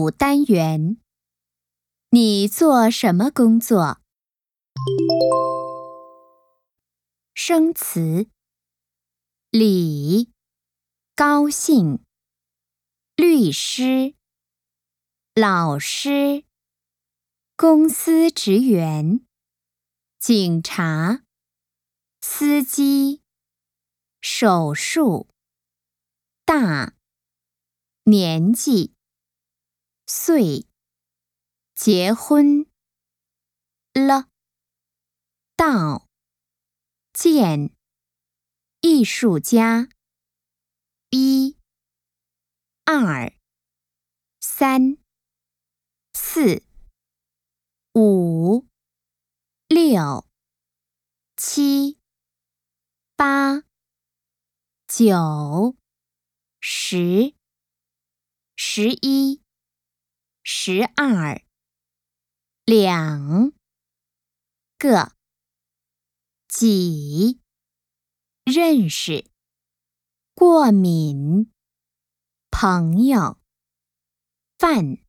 5单元。你做什么工作？生词：理、高兴、律师、老师、公司职员、警察、司机、手术、大、年纪、岁、结婚、了、到、见、艺术家、1、2、3、4、5、6、7、8、9、10、11、12、2个、几、认识、过敏、朋友、饭。